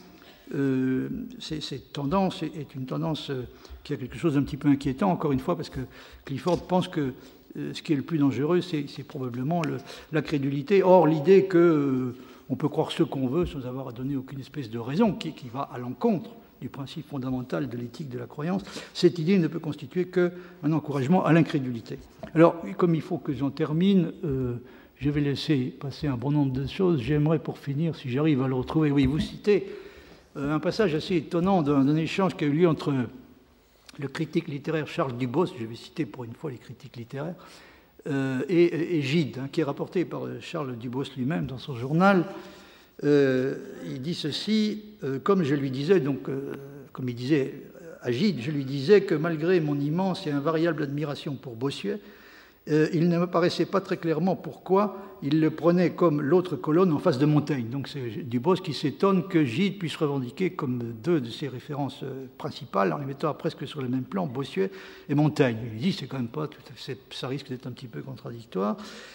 cette tendance est une tendance qui a quelque chose d'un petit peu inquiétant, encore une fois, parce que Clifford pense que ce qui est le plus dangereux, c'est probablement la crédulité. Or, l'idée qu'on peut croire ce qu'on veut sans avoir à donner aucune espèce de raison, qui va à l'encontre du principe fondamental de l'éthique de la croyance, cette idée ne peut constituer qu'un encouragement à l'incrédulité. Alors, comme il faut que j'en termine, je vais laisser passer un bon nombre de choses. J'aimerais, pour finir, si j'arrive à le retrouver, oui, vous citer un passage assez étonnant d'un échange qui a eu lieu entre le critique littéraire Charles Dubos, je vais citer pour une fois les critiques littéraires, et Gide, qui est rapporté par Charles Dubos lui-même dans son journal. Il dit ceci, comme je lui disais, comme il disait à Gide, je lui disais que malgré mon immense et invariable admiration pour Bossuet, il ne me paraissait pas très clairement pourquoi il le prenait comme l'autre colonne en face de Montaigne. Donc c'est Dubos qui s'étonne que Gide puisse revendiquer comme deux de ses références principales, en les mettant presque sur le même plan, Bossuet et Montaigne. Il lui dit c'est quand même pas tout à fait, ça risque d'être un petit peu contradictoire.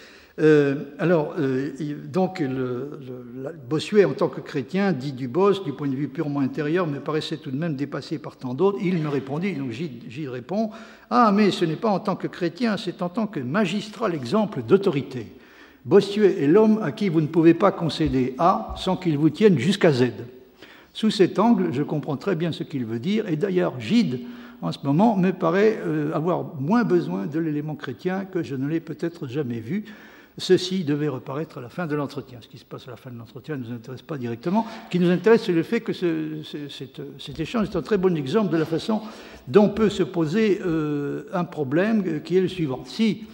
Bossuet, en tant que chrétien, dit Dubos, du point de vue purement intérieur, me paraissait tout de même dépassé par tant d'autres. Il me répondit, donc Gide répond, « Ah, mais ce n'est pas en tant que chrétien, c'est en tant que magistral exemple d'autorité. Bossuet est l'homme à qui vous ne pouvez pas concéder A sans qu'il vous tienne jusqu'à Z. » Sous cet angle, je comprends très bien ce qu'il veut dire, et d'ailleurs, Gide, en ce moment, me paraît avoir moins besoin de l'élément chrétien que je ne l'ai peut-être jamais vu. Ceci devait reparaître à la fin de l'entretien. Ce qui se passe à la fin de l'entretien ne nous intéresse pas directement. Ce qui nous intéresse, c'est le fait que cet échange est un très bon exemple de la façon dont peut se poser un problème qui est le suivant. Si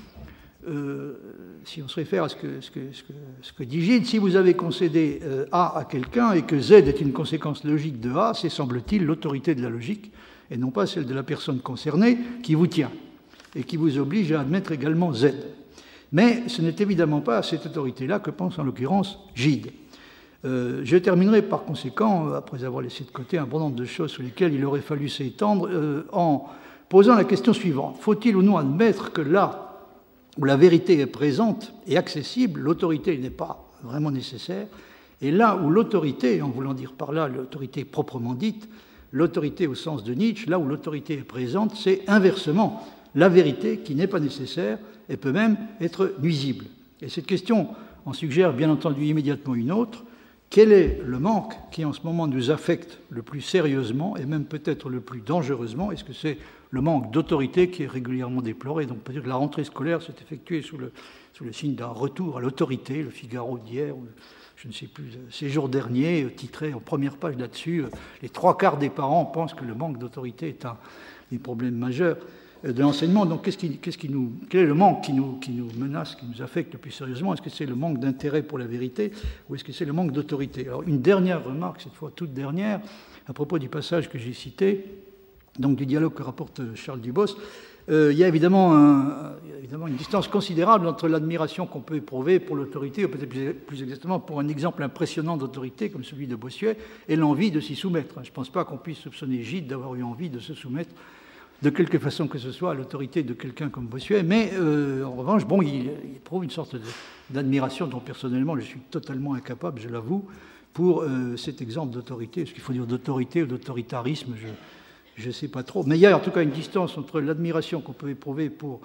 on se réfère à ce que dit Gide, si vous avez concédé A à quelqu'un et que Z est une conséquence logique de A, c'est, semble-t-il, l'autorité de la logique, et non pas celle de la personne concernée, qui vous tient, et qui vous oblige à admettre également Z. Mais ce n'est évidemment pas à cette autorité-là que pense en l'occurrence Gide. Je terminerai par conséquent, après avoir laissé de côté un bon nombre de choses sur lesquelles il aurait fallu s'étendre, en posant la question suivante. Faut-il ou non admettre que là où la vérité est présente et accessible, l'autorité n'est pas vraiment nécessaire, et là où l'autorité, en voulant dire par là l'autorité proprement dite, l'autorité au sens de Nietzsche, là où l'autorité est présente, c'est inversement la vérité qui n'est pas nécessaire et peut même être nuisible. Et cette question en suggère bien entendu immédiatement une autre. Quel est le manque qui en ce moment nous affecte le plus sérieusement et même peut-être le plus dangereusement? Est-ce que c'est le manque d'autorité qui est régulièrement déploré? Donc peut-être que la rentrée scolaire s'est effectuée sous le signe d'un retour à l'autorité. Le Figaro d'hier, je ne sais plus, ces jours derniers, titré en première page là-dessus, les 3/4 des parents pensent que le manque d'autorité est un des problèmes majeurs de l'enseignement. Donc quel est le manque qui nous menace, qui nous affecte le plus sérieusement? Est-ce que c'est le manque d'intérêt pour la vérité ou est-ce que c'est le manque d'autorité? Alors une dernière remarque, cette fois toute dernière, à propos du passage que j'ai cité, donc du dialogue que rapporte Charles Dubos. Il y a évidemment une distance considérable entre l'admiration qu'on peut éprouver pour l'autorité, ou peut-être plus exactement pour un exemple impressionnant d'autorité comme celui de Bossuet, et l'envie de s'y soumettre. Je ne pense pas qu'on puisse soupçonner Gide d'avoir eu envie de se soumettre de quelque façon que ce soit à l'autorité de quelqu'un comme Bossuet, mais en revanche, bon, il éprouve une sorte d'admiration dont personnellement je suis totalement incapable, je l'avoue, pour cet exemple d'autorité. Est-ce qu'il faut dire d'autorité ou d'autoritarisme? Je ne sais pas trop. Mais il y a en tout cas une distance entre l'admiration qu'on peut éprouver pour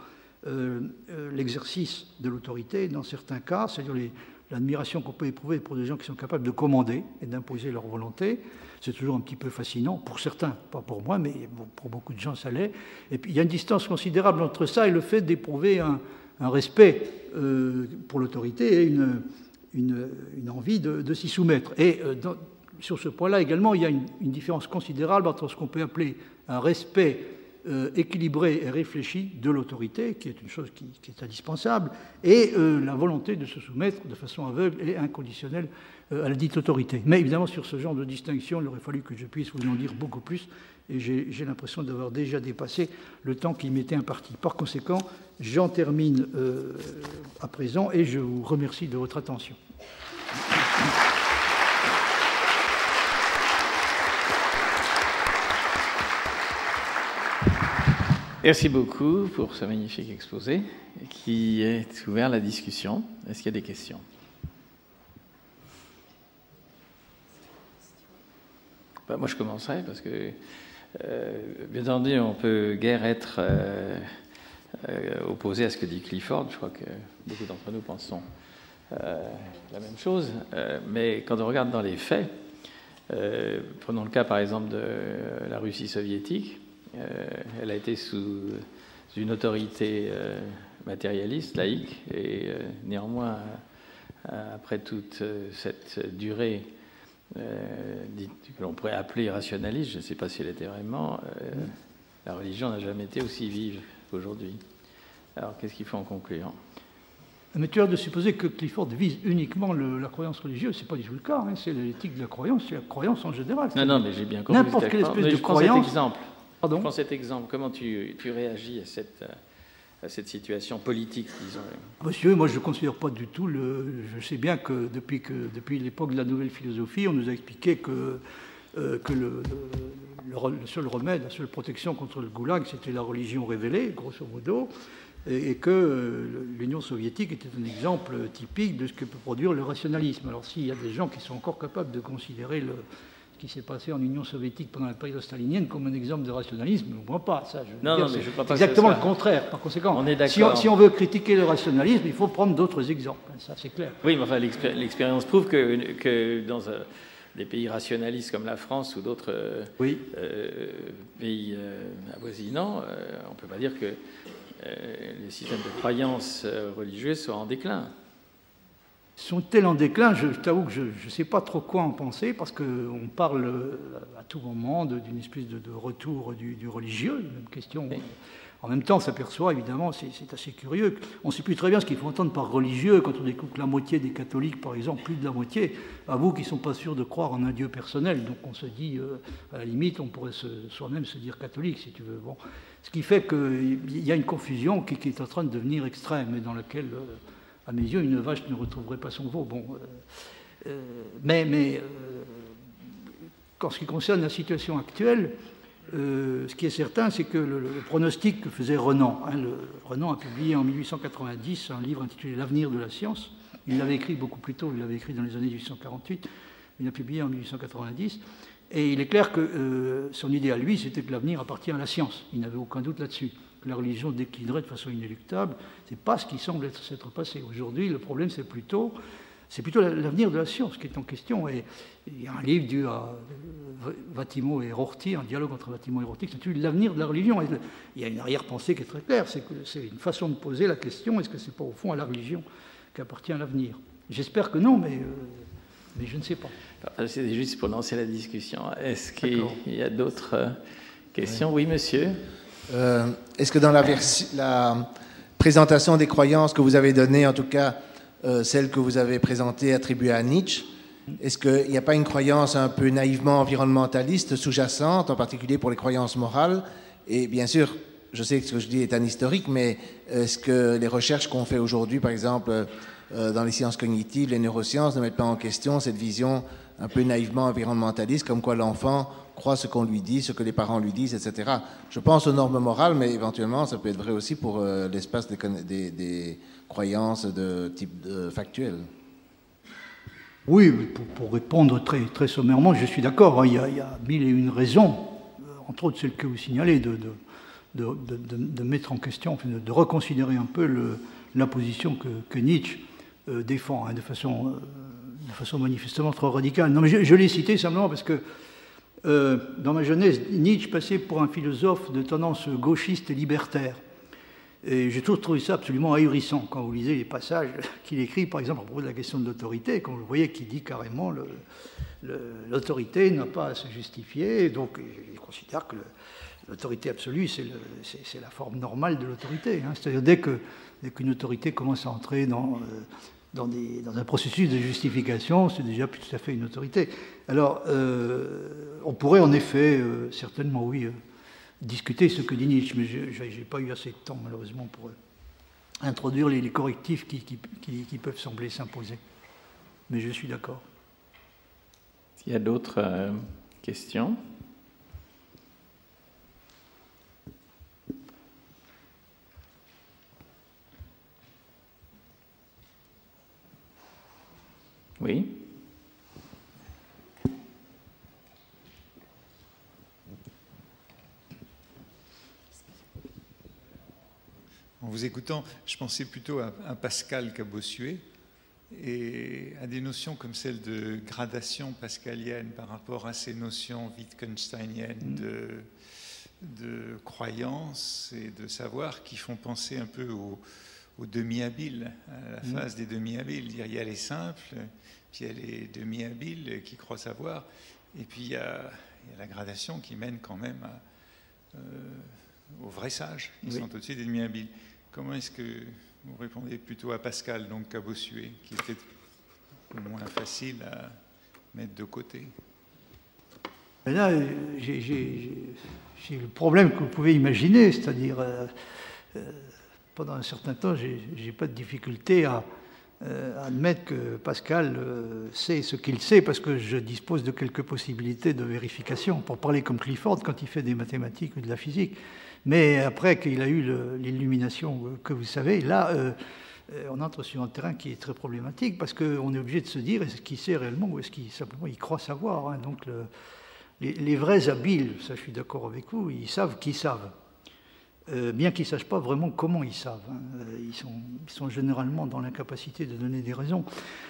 l'exercice de l'autorité, dans certains cas, c'est-à-dire l'admiration qu'on peut éprouver pour des gens qui sont capables de commander et d'imposer leur volonté. C'est toujours un petit peu fascinant, pour certains, pas pour moi, mais pour beaucoup de gens ça l'est. Et puis il y a une distance considérable entre ça et le fait d'éprouver un respect pour l'autorité et une envie de s'y soumettre. Et sur ce point-là également, il y a une différence considérable entre ce qu'on peut appeler un respect équilibré et réfléchi de l'autorité, qui est une chose qui est indispensable, et la volonté de se soumettre de façon aveugle et inconditionnelle à la dite autorité. Mais évidemment, sur ce genre de distinction, il aurait fallu que je puisse vous en dire beaucoup plus, et j'ai l'impression d'avoir déjà dépassé le temps qui m'était imparti. Par conséquent, j'en termine à présent, et je vous remercie de votre attention. Merci beaucoup pour ce magnifique exposé qui est ouvert à la discussion. Est-ce qu'il y a des questions? Moi, je commencerai parce que, bien entendu, on peut guère être opposé à ce que dit Clifford. Je crois que beaucoup d'entre nous pensons la même chose. Mais quand on regarde dans les faits, prenons le cas par exemple de la Russie soviétique, elle a été sous une autorité matérialiste, laïque, et néanmoins, après toute cette durée que l'on pourrait appeler rationaliste, je ne sais pas si elle était vraiment, la religion n'a jamais été aussi vive qu'aujourd'hui. Alors, qu'est-ce qu'il faut en conclure? Mais tu as de supposer que Clifford vise uniquement la croyance religieuse, c'est pas du tout le cas, hein, c'est l'éthique de la croyance, c'est la croyance en général. Non, mais j'ai bien compris. N'importe quelle espèce de croyance. Cet exemple. Pardon? Je prends cet exemple. Comment tu réagis à cette situation politique, disons. Monsieur, moi je ne considère pas du tout, je sais bien que depuis l'époque de la nouvelle philosophie, on nous a expliqué que le seul remède, la seule protection contre le goulag, c'était la religion révélée, grosso modo, et que l'Union soviétique était un exemple typique de ce que peut produire le rationalisme. Alors s'il y a des gens qui sont encore capables de considérer ce qui s'est passé en Union soviétique pendant la période stalinienne comme un exemple de rationalisme, je ne vois pas ça. C'est exactement le contraire. Par conséquent, on est d'accord. Si on veut critiquer le rationalisme, il faut prendre d'autres exemples. Ça, c'est clair. Oui, mais enfin, l'expérience prouve que dans des pays rationalistes comme la France ou d'autres pays avoisinants, on ne peut pas dire que les systèmes de croyances religieuses soient en déclin. Sont-elles en déclin? Je t'avoue que je ne sais pas trop quoi en penser, parce qu'on parle à tout moment d'une espèce de retour du religieux, même question. Oui. En même temps, on s'aperçoit, évidemment, c'est assez curieux, on ne sait plus très bien ce qu'il faut entendre par religieux quand on découvre que la moitié des catholiques, par exemple, plus de la moitié, avouent qu'ils ne sont pas sûrs de croire en un Dieu personnel. Donc on se dit, à la limite, on pourrait soi-même se dire catholique, si tu veux. Bon. Ce qui fait qu'il y a une confusion qui est en train de devenir extrême, et dans laquelle... à mes yeux, une vache ne retrouverait pas son veau. Bon, en ce qui concerne la situation actuelle, ce qui est certain, c'est que le pronostic que faisait Renan, Renan a publié en 1890 un livre intitulé « L'avenir de la science ». Il l'avait écrit beaucoup plus tôt, il l'avait écrit dans les années 1848, il l'a publié en 1890. Et il est clair que son idée à lui, c'était que l'avenir appartient à la science. Il n'avait aucun doute là-dessus. Que la religion déclinerait de façon inéluctable, ce n'est pas ce qui semble s'être passé. Aujourd'hui, le problème, c'est plutôt l'avenir de la science qui est en question. Et il y a un livre dû à Vattimo et Rorty, un dialogue entre Vattimo et Rorty, qui s'intitule « L'avenir de la religion ». Et il y a une arrière-pensée qui est très claire, c'est que c'est une façon de poser la question, est-ce que c'est pas au fond à la religion qu'appartient l'avenir? J'espère que non, mais je ne sais pas. C'est juste pour lancer la discussion. Est-ce qu'il y a d'autres questions? Oui, monsieur. Est-ce que dans la présentation des croyances que vous avez donnée, en tout cas celle que vous avez présentée, attribuée à Nietzsche, est-ce qu'il n'y a pas une croyance un peu naïvement environnementaliste sous-jacente, en particulier pour les croyances morales? Et bien sûr, je sais que ce que je dis est anhistorique, mais est-ce que les recherches qu'on fait aujourd'hui, par exemple dans les sciences cognitives, les neurosciences, ne mettent pas en question cette vision un peu naïvement environnementaliste, comme quoi l'enfant croit ce qu'on lui dit, ce que les parents lui disent, etc. Je pense aux normes morales, mais éventuellement, ça peut être vrai aussi pour l'espace des croyances de type factuel. Oui, pour répondre très, très sommairement, je suis d'accord. Hein, il y a mille et une raisons, entre autres celles que vous signalez, de mettre en question, enfin, de reconsidérer un peu la position que Nietzsche défend, hein, de façon manifestement trop radicale. Non, mais je l'ai cité simplement parce que dans ma jeunesse, Nietzsche passait pour un philosophe de tendance gauchiste et libertaire. Et j'ai toujours trouvé ça absolument ahurissant quand vous lisez les passages qu'il écrit, par exemple, à propos de la question de l'autorité, quand vous voyez qu'il dit carrément l'autorité n'a pas à se justifier, et donc il considère que l'autorité absolue, c'est la forme normale de l'autorité. Hein. C'est-à-dire dès qu'une autorité commence à entrer dans un processus de justification, c'est déjà plus tout à fait une autorité. Alors, on pourrait en effet, certainement, oui, discuter ce que dit Nietzsche, mais je n'ai pas eu assez de temps, malheureusement, pour introduire les correctifs qui peuvent sembler s'imposer. Mais je suis d'accord. S'il y a d'autres questions? Oui. En vous écoutant, je pensais plutôt à Pascal qu'à Bossuet et à des notions comme celle de gradation pascalienne par rapport à ces notions wittgensteiniennes de croyance et de savoir qui font penser un peu aux demi-habiles, à la phase des demi-habiles. Il y a les simples, puis il y a les demi-habiles qui croient savoir, et puis il y a la gradation qui mène quand même aux vrais sages, qui sont au-dessus des demi-habiles. Comment est-ce que vous répondez plutôt à Pascal, donc qu'à Bossuet, qui était moins facile à mettre de côté? Et là, j'ai le problème que vous pouvez imaginer, c'est-à-dire pendant un certain temps, j'ai pas de difficulté à admettre que Pascal sait ce qu'il sait, parce que je dispose de quelques possibilités de vérification, pour parler comme Clifford quand il fait des mathématiques ou de la physique. Mais après qu'il a eu l'illumination que vous savez, là, on entre sur un terrain qui est très problématique, parce qu'on est obligé de se dire, est-ce qu'il sait réellement ou est-ce qu'il simplement il croit savoir, hein. Donc les vrais habiles, ça je suis d'accord avec vous, ils savent qu'ils savent. Bien qu'ils ne sachent pas vraiment comment ils savent, hein. Ils sont généralement dans l'incapacité de donner des raisons.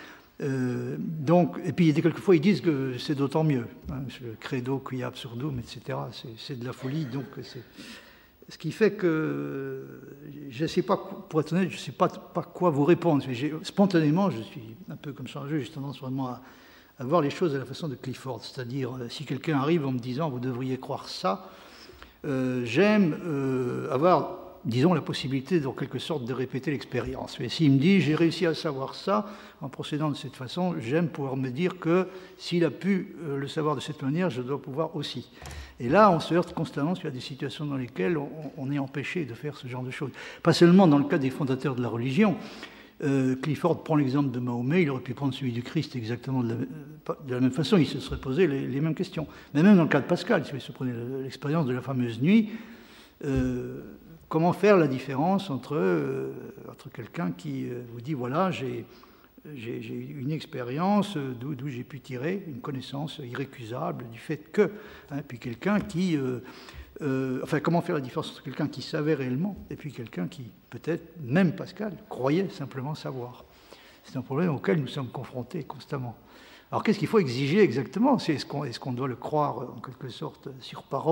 Et puis quelquefois ils disent que c'est d'autant mieux, hein, le credo qui absurdum, etc. C'est de la folie, donc ce qui fait que je ne sais pas, pour être honnête, je ne sais pas quoi vous répondre. Spontanément, je suis un peu comme Charles, j'ai tendance vraiment à voir les choses à la façon de Clifford, c'est-à-dire si quelqu'un arrive en me disant vous devriez croire ça, j'aime avoir, disons, la possibilité, en quelque sorte, de répéter l'expérience. Mais s'il me dit, j'ai réussi à savoir ça, en procédant de cette façon, j'aime pouvoir me dire que s'il a pu le savoir de cette manière, je dois pouvoir aussi. Et là, on se heurte constamment sur des situations dans lesquelles on est empêché de faire ce genre de choses. Pas seulement dans le cas des fondateurs de la religion. Clifford prend l'exemple de Mahomet, il aurait pu prendre celui du Christ exactement de la même façon, il se serait posé les mêmes questions. Mais même dans le cas de Pascal, si vous prenez l'expérience de la fameuse nuit, comment faire la différence entre quelqu'un qui vous dit, voilà, j'ai une expérience d'où j'ai pu tirer une connaissance irrécusable du fait que, hein, puis quelqu'un qui... comment faire la différence entre quelqu'un qui savait réellement et puis quelqu'un qui, peut-être, même Pascal, croyait simplement savoir. C'est un problème auquel nous sommes confrontés constamment. Alors qu'est-ce qu'il faut exiger exactement ? Est-ce qu'on doit le croire en quelque sorte sur parole ?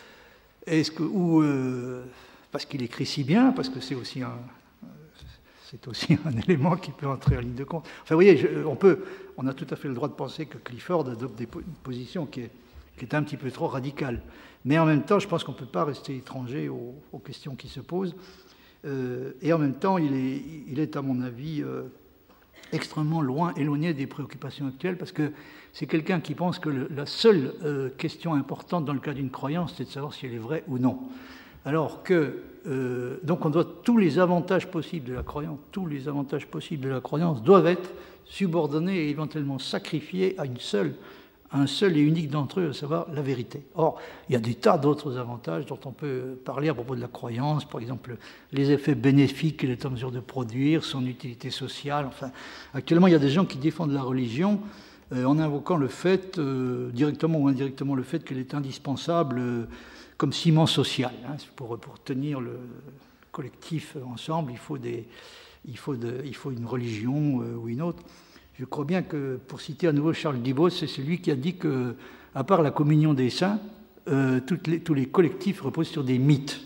Parce qu'il écrit si bien, parce que c'est aussi un élément qui peut entrer en ligne de compte. Enfin, vous voyez, on a tout à fait le droit de penser que Clifford adopte une position qui est un petit peu trop radicale. Mais en même temps, je pense qu'on ne peut pas rester étranger aux questions qui se posent. Et en même temps, il est à mon avis, extrêmement éloigné des préoccupations actuelles, parce que c'est quelqu'un qui pense que la seule question importante dans le cas d'une croyance, c'est de savoir si elle est vraie ou non. Alors que, donc on doit, tous les avantages possibles de la croyance doivent être subordonnés et éventuellement sacrifiés à un seul et unique d'entre eux, à savoir la vérité. Or, il y a des tas d'autres avantages dont on peut parler à propos de la croyance, par exemple les effets bénéfiques qu'elle est en mesure de produire, son utilité sociale. Enfin, actuellement, il y a des gens qui défendent la religion en invoquant le fait, directement ou indirectement, le fait qu'elle est indispensable comme ciment social. Hein. Pour tenir le collectif ensemble, il faut une religion ou une autre. Je crois bien que, pour citer à nouveau Charles Dibos, c'est celui qui a dit que, à part la communion des saints, tous les collectifs reposent sur des mythes.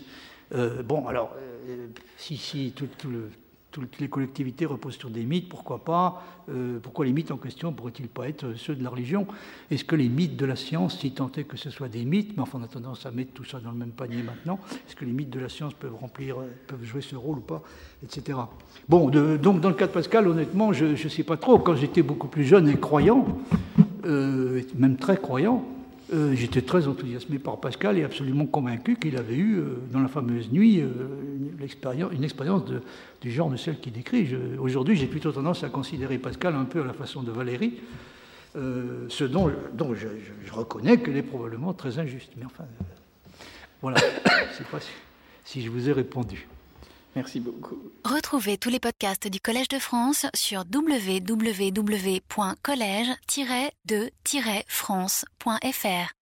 Si toutes les collectivités reposent sur des mythes, pourquoi pas ? Pourquoi les mythes en question pourraient-ils pas être ceux de la religion ? Est-ce que les mythes de la science, si tant est que ce soit des mythes, mais enfin on a tendance à mettre tout ça dans le même panier maintenant, est-ce que les mythes de la science peuvent jouer ce rôle ou pas, etc. Bon, donc dans le cas de Pascal, honnêtement, je ne sais pas trop. Quand j'étais beaucoup plus jeune et croyant, même très croyant, j'étais très enthousiasmé par Pascal et absolument convaincu qu'il avait eu, dans la fameuse nuit, une expérience du genre de celle qu'il décrit. Aujourd'hui, j'ai plutôt tendance à considérer Pascal un peu à la façon de Valéry, ce dont je reconnais qu'elle est probablement très injuste. Mais enfin, voilà, je ne sais pas si je vous ai répondu. Merci beaucoup. Retrouvez tous les podcasts du Collège de France sur www.collège-de-france.fr.